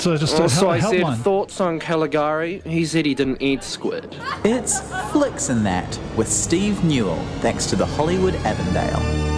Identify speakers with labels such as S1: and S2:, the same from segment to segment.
S1: So just
S2: Also, I said
S1: helpline.
S2: thoughts on Caligari. He said he didn't eat squid.
S3: It's Flicks and That with Steve Newell, thanks to the Hollywood Avondale.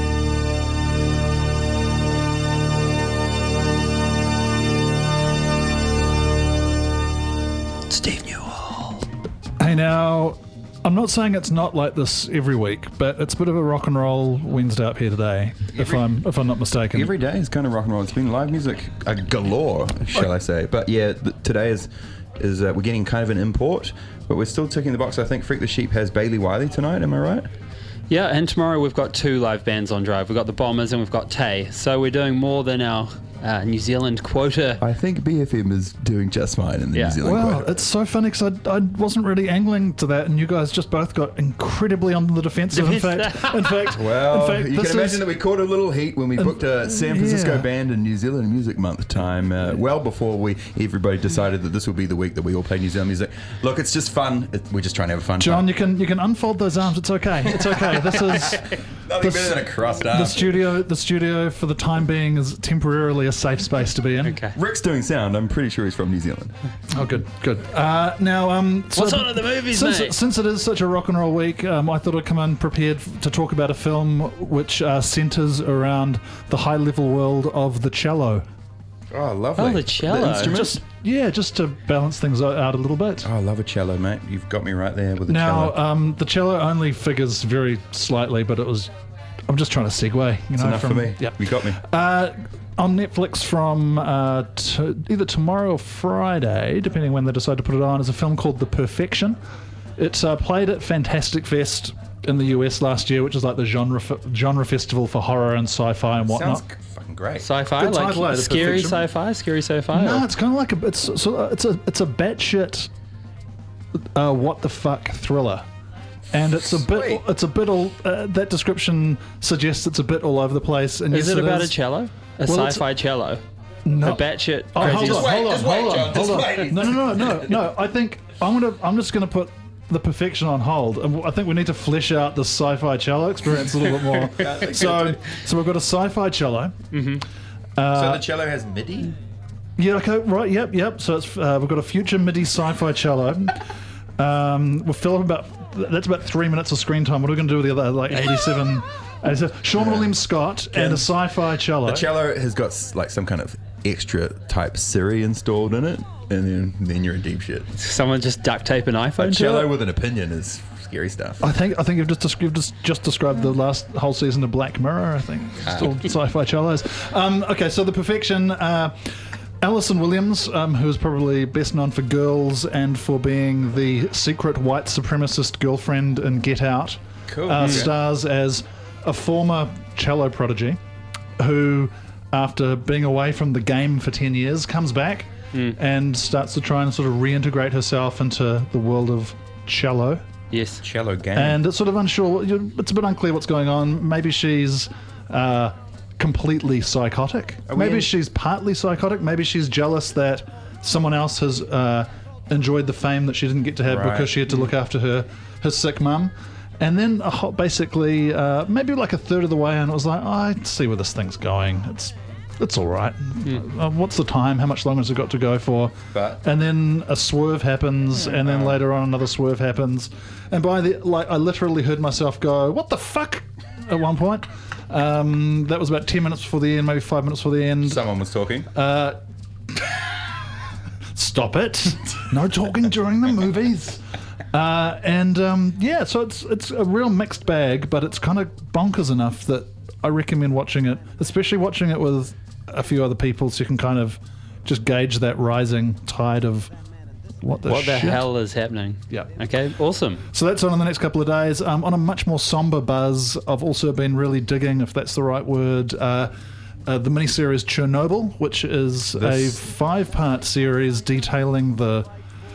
S4: Steve Newell.
S1: Hey, now, I'm not saying it's not like this every week, but it's a bit of a rock and roll Wednesday up here today, if I'm not mistaken.
S4: Every day is kind of rock and roll. It's been live music galore, shall I say. But yeah, today is we're getting kind of an import, but we're still ticking the box. I think Freak the Sheep has Bailey Wiley tonight, am I right?
S5: Yeah, and tomorrow we've got 2 live bands on Drive. We've got the Bombers and we've got Tay. So we're doing more than our New Zealand quota.
S4: I think BFM is doing just fine in the New Zealand
S1: Well,
S4: quota.
S1: it's so funny because I wasn't really angling to that, and you guys just both got incredibly on the defensive. In fact,
S4: Well,
S1: in fact,
S4: you
S1: this
S4: can imagine
S1: is-
S4: that we caught a little heat when we booked a San Francisco
S1: yeah.
S4: band in New Zealand Music Month time, well before everybody decided that this would be the week that we all play New Zealand music. Look, it's just fun. We're just trying to have a fun
S1: John,
S4: time.
S1: you can unfold those arms. It's okay. It's okay. This is
S4: Nothing better than a crossed arm.
S1: the studio for the time being is temporarily a safe space to be in.
S5: Okay.
S4: Rick's doing sound. I'm pretty sure he's from New Zealand.
S1: Oh, good. Now,
S5: What's on at the movies, mate?
S1: Since it is such a rock and roll week, I thought I'd come in prepared to talk about a film which centres around the high-level world of the cello.
S4: Oh, lovely.
S5: Oh, the cello.
S4: The instrument?
S1: Just to balance things out a little bit.
S4: Oh, I love a cello, mate. You've got me right there with the
S1: Now,
S4: cello.
S1: the cello only figures very slightly, but I'm just trying to segue.
S4: It's enough for me.
S1: Yeah.
S4: You got me.
S1: On Netflix from either tomorrow or Friday, depending when they decide to put it on, is a film called The Perfection. It's played at Fantastic Fest in the US last year, which is like the genre festival for horror and sci-fi and whatnot.
S4: Sounds fucking great.
S5: Sci-fi,
S1: Good title,
S5: like
S1: The
S5: scary
S1: Perfection.
S5: sci-fi?
S1: No,
S5: or-
S1: it's kind of like it's a batshit what the fuck thriller. And it's a bit. That description suggests it's a bit all over the place. And
S5: Is
S1: yes,
S5: it about
S1: is.
S5: a cello? A
S1: Well, it's-
S5: sci-fi cello?
S1: No.
S5: A batshit
S1: Oh,
S5: crazy...
S1: hold on.
S4: Just wait.
S1: No. I think I'm just gonna put The Perfection on hold, and I think we need to flesh out the sci-fi cello experience a little bit more. So we've got a sci-fi cello.
S4: So the cello has MIDI?
S1: Yeah. Okay. Right. Yep. So it's we've got a future MIDI sci-fi cello. We'll fill up that's about 3 minutes of screen time. What are we going to do with the other 87? Sean William Scott and a sci-fi cello.
S4: The cello has got like some kind of extra type Siri installed in it, and then you're in deep shit.
S5: Someone just duct tape an iPhone
S4: A
S5: to
S4: cello
S5: it?
S4: with an opinion is scary stuff.
S1: I think you've just described the last whole season of Black Mirror. I think still sci-fi cellos. Okay, so The Perfection. Alison Williams, who is probably best known for Girls and for being the secret white supremacist girlfriend in Get Out,
S4: Cool.
S1: stars as a former cello prodigy who, after being away from the game for 10 years, comes back and starts to try and sort of reintegrate herself into the world of cello.
S5: Yes.
S4: Cello game.
S1: And it's sort of unsure. It's a bit unclear what's going on. Maybe she's completely psychotic. Maybe she's partly psychotic. Maybe she's jealous that someone else has enjoyed the fame that she didn't get to have
S4: Right.
S1: because she had to look after her sick mum. And then basically maybe like a third of the way, and it was like, I see where this thing's going. It's all right. What's the time? How much longer has it got to go for?
S4: But-
S1: And then a swerve happens, and then later on another swerve happens. And by I literally heard myself go, "What the fuck?" at one point. That was about 10 minutes before the end, maybe 5 minutes before the end.
S4: Someone was talking.
S1: Stop it! No talking during the movies. So it's a real mixed bag, but it's kind of bonkers enough that I recommend watching it, especially watching it with a few other people, so you can kind of just gauge that rising tide of what the
S5: What the
S1: shit?
S5: hell is happening?
S1: Yeah.
S5: Okay, awesome.
S1: So that's on in the next couple of days. On a much more somber buzz, I've also been really digging, if that's the right word, the miniseries Chernobyl, which is a 5-part series detailing the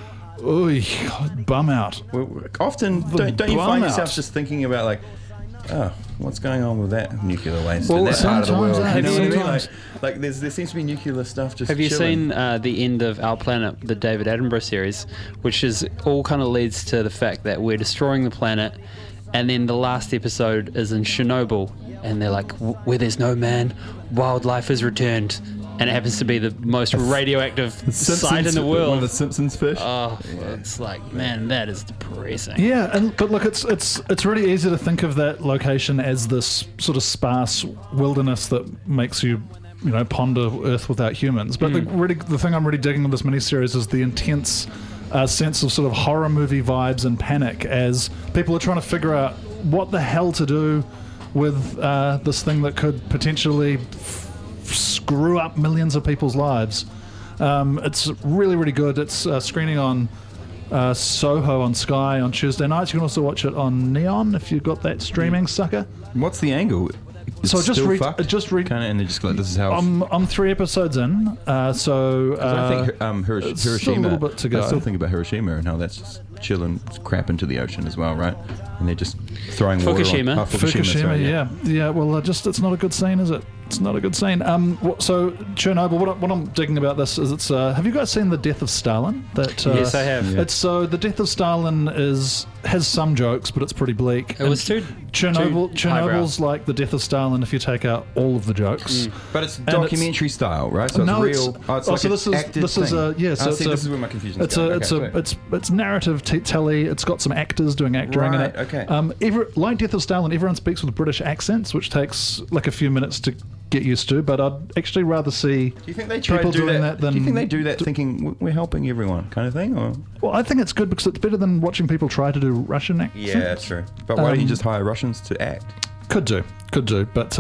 S1: bum out.
S4: Often, don't you
S1: bum
S4: find
S1: out.
S4: yourself just thinking about like, oh, what's going on with that nuclear waste
S1: Well,
S4: in that part of the
S1: sometimes
S4: world?
S1: that
S4: You know what I mean?
S1: sometimes.
S4: Like there seems to be nuclear stuff just
S5: Have you
S4: chilling.
S5: seen the end of Our Planet, the David Attenborough series, which is all kind of leads to the fact that we're destroying the planet, and then the last episode is in Chernobyl, and they're like, where there's no man, wildlife has returned, and it happens to be the most radioactive site in the
S4: One of
S5: world.
S4: the Simpsons fish.
S5: Oh, it's like, man, that is depressing.
S1: Yeah, but look, it's really easy to think of that location as this sort of sparse wilderness that makes you ponder Earth without humans. But the thing I'm really digging with this miniseries is the intense sense of sort of horror movie vibes and panic as people are trying to figure out what the hell to do with this thing that could potentially screw up millions of people's lives. It's really, really good. It's screening on Soho on Sky on Tuesday nights. You can also watch it on Neon if you've got that streaming sucker.
S4: What's the angle? It's
S1: So just
S4: still
S1: read,
S4: fucked,
S1: just read.
S4: kind of, and they're just like, this is how.
S1: I'm 3 episodes in, so
S4: I think
S1: it's
S4: Hiroshima.
S1: still a little bit to go.
S4: I still think about Hiroshima and how that's just chilling crap into the ocean as well, right? And they're just throwing
S5: Fukushima.
S4: water on
S1: Fukushima,
S4: sorry,
S1: yeah. Well, it's not a good scene, is it? It's not a good scene. So Chernobyl. What I'm digging about this is it's. Have you guys seen The Death of Stalin?
S5: Yes, I have.
S1: It's so The Death of Stalin has some jokes, but it's pretty bleak.
S5: It was too
S1: Chernobyl's like The Death of Stalin if you take out all of the jokes.
S4: But it's documentary style, right? So
S1: No,
S4: it's real. It's like
S1: so this
S4: an
S1: is
S4: acted
S1: this is
S4: thing.
S1: a yeah. So
S4: see, this is where my confusion is.
S1: It's narrative telly. It's got some actors doing acting in it.
S4: Right, okay.
S1: Like Death of Stalin, everyone speaks with British accents, which takes like a few minutes to get used to. But I'd actually rather see
S4: Do you think they try
S1: people
S4: to do
S1: doing
S4: that?
S1: that than.
S4: Do you think they do that thinking we're helping everyone, kind of thing, or?
S1: Well, I think it's good because it's better than watching people try to do Russian accents.
S4: Yeah, that's true. But why don't you just hire Russians to act?
S1: Could do, but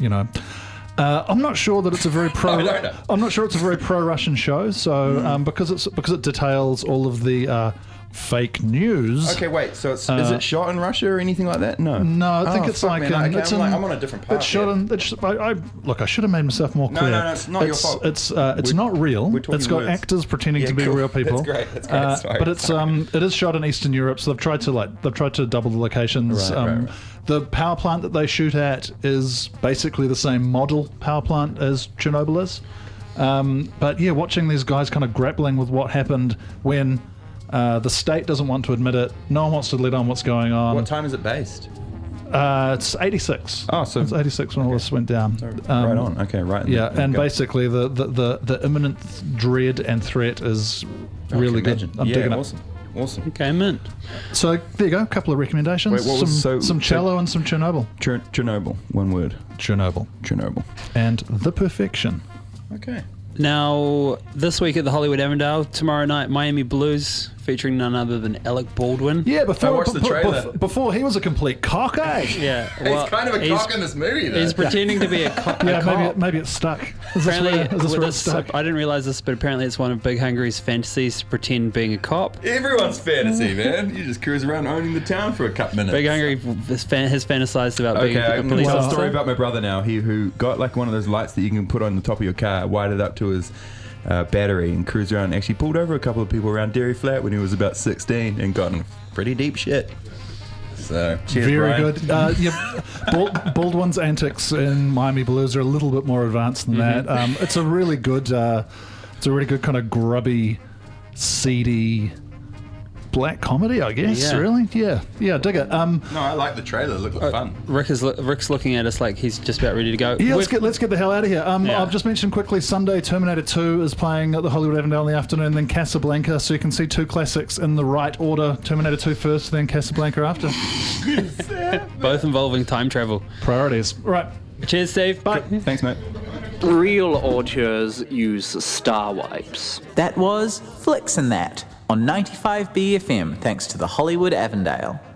S1: I'm not sure that it's a very pro.
S4: I don't know.
S1: I'm not sure it's a very pro-Russian show. So because it details all of the fake news.
S4: Okay, wait. So is it shot in Russia or anything like that? No.
S1: No, I think it's
S4: fuck,
S1: like,
S4: man.
S1: it's
S4: I'm on a different path.
S1: It's shot
S4: here.
S1: in. Look, I should have made myself more clear.
S4: No, it's not your fault.
S1: It's not real.
S4: we're talking
S1: It's got
S4: words.
S1: actors pretending to be
S4: cool.
S1: real people.
S4: That's great. Sorry.
S1: But it is shot in Eastern Europe, so they've tried to double the locations.
S4: Right.
S1: The power plant that they shoot at is basically the same model power plant as Chernobyl is. But yeah, watching these guys kind of grappling with what happened when the state doesn't want to admit it. No one wants to let on what's going on.
S4: What time is it based?
S1: It's 86.
S4: Oh, so
S1: it's 86 when all this went down.
S4: right on. Okay, right.
S1: Yeah,
S4: There
S1: and
S4: we go.
S1: basically the imminent dread and threat is really good.
S4: Imagine.
S1: I'm digging
S4: awesome. Awesome.
S5: Okay, mint.
S1: it. So there you go. A couple of recommendations.
S4: Wait, what was-
S1: some cello and some Chernobyl.
S4: Chernobyl. One word.
S1: Chernobyl. And The Perfection.
S4: Okay.
S5: Now, this week at the Hollywood Avondale, tomorrow night, Miami Blues, featuring none other than Alec Baldwin.
S1: Yeah, before
S4: watched the trailer.
S1: before he was a complete cock, eh?
S5: Yeah,
S4: He's kind of a cock in this movie, though.
S5: He's pretending to be a cop.
S1: Yeah, maybe it's stuck. Is this
S5: Apparently,
S1: where
S5: with
S1: it's
S5: this,
S1: stuck?
S5: I didn't realize this, but apparently it's one of Big Hungry's fantasies to pretend being a cop.
S4: Everyone's fantasy, man. You just cruise around owning the town for a couple minutes.
S5: Big Hungry has fantasized about being
S4: Okay,
S5: a
S4: I'm going to
S5: police
S4: tell a
S5: officer.
S4: story about my brother now. He who got like one of those lights that you can put on the top of your car, wired it up to his battery and cruised around. Actually pulled over a couple of people around Dairy Flat when he was about 16 and got in pretty deep shit. So cheers,
S1: Very
S4: Brian.
S1: good. Baldwin's antics in Miami Blues are a little bit more advanced than that. It's a really good kind of grubby, seedy black comedy, I guess.
S5: Yeah.
S1: Really, yeah, dig it.
S4: No, I like the trailer. It looked fun.
S5: Rick's looking at us like he's just about ready to go.
S1: Yeah, let's get the hell out of here.
S5: Yeah.
S1: I've just mentioned quickly Sunday Terminator 2 is playing at the Hollywood Avondale in the afternoon, then Casablanca, so you can see two classics in the right order. Terminator 2 first, then Casablanca after.
S5: Both involving time travel.
S1: Priorities. Right.
S5: Cheers, Steve.
S1: Bye.
S4: Thanks, mate.
S2: Real auteurs use star wipes.
S3: That was Flicks and That on 95 BFM, thanks to the Hollywood Avondale.